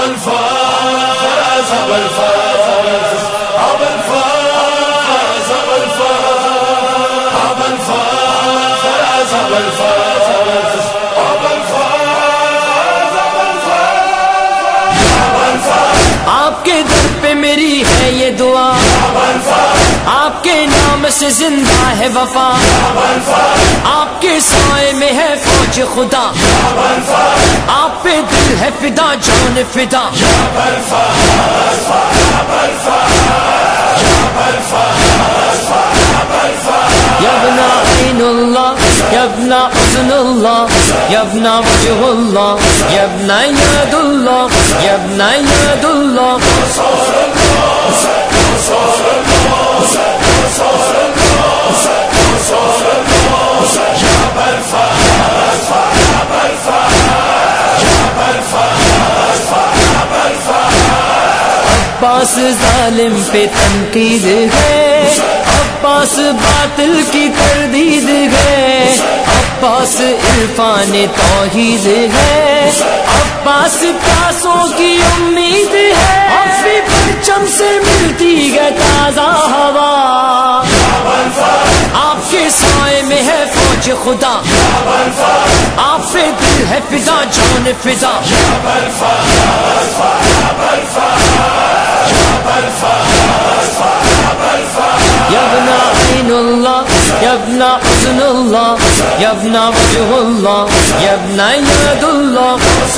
الفاز ابو الفاز ابو الفاز ابو الفاز ابو الفاز ابو الفاز ابو الفاز. آپ کے در پہ میری ہے یہ دعا, آپ کے نام سے زندہ ہے وفا, آپ کے سائے میں ہے فوج خدا, آپ پہ دل ہے فدا جان فدا. یا ابن عین اللہ یا ابن حسن اللہ یا ابن وجہ اللہ یا ابن ید اللہ یا ابن ید اللہ. عباس ظالم پہ تنقید ہے, عباس باطل کی تردید ہے, عباس عرفان توحید ہے, عباس پیاسوں کی امید ہے, اپنی پرچم سے ملتی ہے تازہ ہوا, آپ کے سائے میں ہے فوج خدا, آپ پہ دل ہے فدا جان فدا. یا ابن عین اللہ یا ابن حسن اللہ یا ابن وجہ اللہ یا ابن ید اللہ.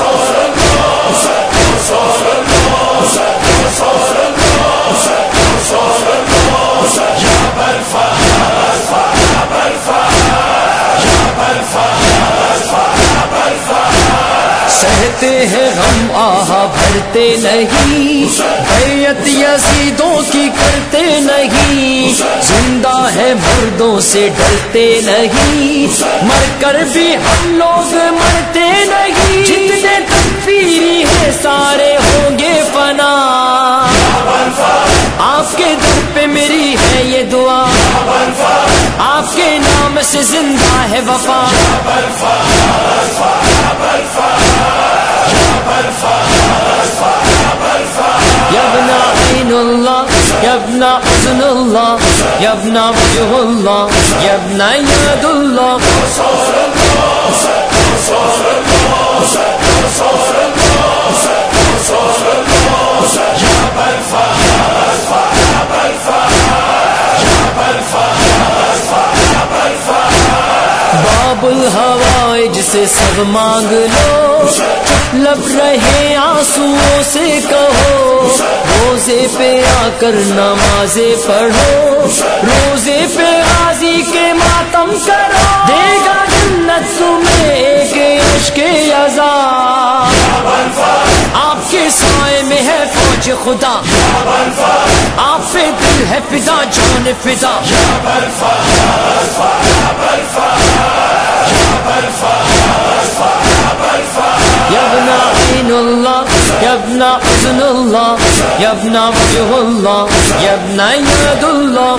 سہتے ہیں غم آہا بھرتے نہیں, بیعت یزیدوں کی کرتے نہیں, زندہ ہے مردوں سے ڈرتے نہیں, مر کر بھی ہم لوگ مرتے نہیں, جتنے تکفیری ہیں سارے ہوں گے فنا. آپ کے در پہ میری ہے یہ دعا, آپ کے نام سے زندہ ہے وفا. یا ابن عین اللہ یا ابن حسن اللہ یا ابن وجہ اللہ یا ابن ید اللہ. باب الحوائج سے سب مانگ لو, لب رہے آنسوؤں سے کہو, روزے پہ آ کر نمازیں پڑھو, روزے پہ غازی کے ماتم کرو, دے گا جنت تمہیں ایک عشق عذاب. آپ کے سائے میں ہے فوج خدا, آپ پہ دل ہے فدا جان فدا. یا ابن عین اللہ یا ابن حسن اللہ یا ابن وجہ اللہ یا ابن ید اللہ.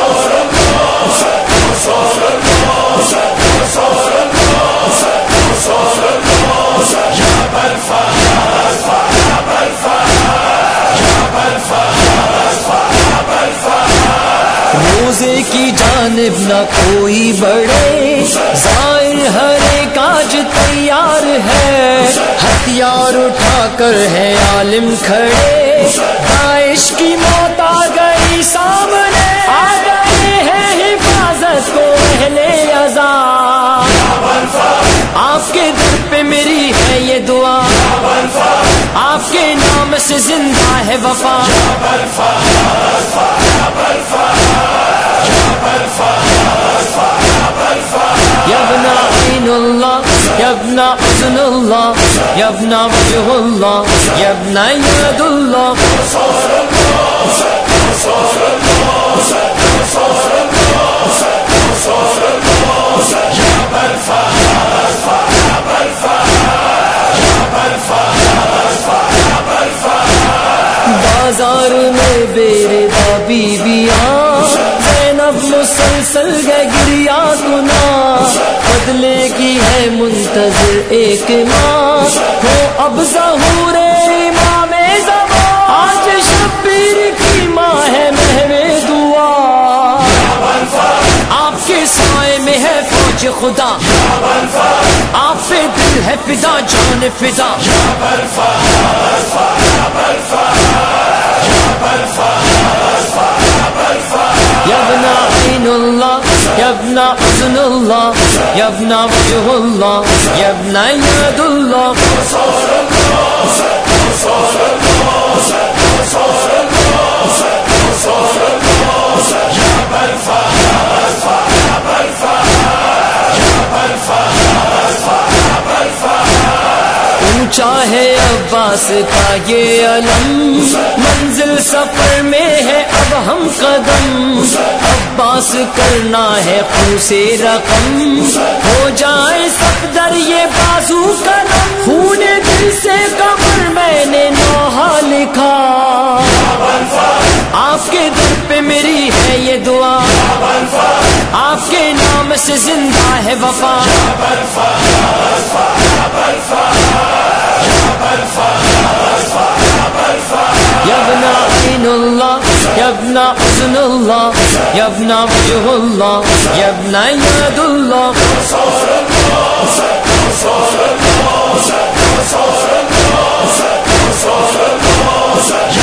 روزے کی جانب نہ کوئی بڑھے, ظاہر ہر ایک آج تیار ہے, ہتھیار اٹھا کر ہے عالم کھڑے, داعش کی موت آ گئی سامنے, آ گئے ہیں حفاظت کو اہل عذاب. آپ کے در پہ میری ہے یہ دعا, آپ کے نام سے زندہ ہے وفا. یا ابن عین اللہ یا ابن حسن اللہ یا ابن وجہ اللہ یا ابن ید اللہ. بازار میں بیردا بیویاں, زینب مسلسل ہے گریا گنا, بدلے کی ہے منتظر ایک ماں, ہو اب ظہور امام خدا آپ پہ دل ہے فدا جان فدا یا ابن عین اللہ یا ابن حسن اللہ یا ابن وجہ اللہ یا ابن یاد اللہ اونچا ہے عباس کا یہ علم منزل سفر میں ہے اب ہم قدم عباس کرنا ہے خون سے رقم ہو جائے صفدر یہ بازو قلم خون دل سے قبر میں نے نوحہ لکھا آپ کے در پہ میری ہے یہ دعا آپ کے نام سے زندہ ہے وفا یا ابن عین اللہ یا ابن حسن اللہ یا ابن وجہ اللہ یا ابن یاد اللہ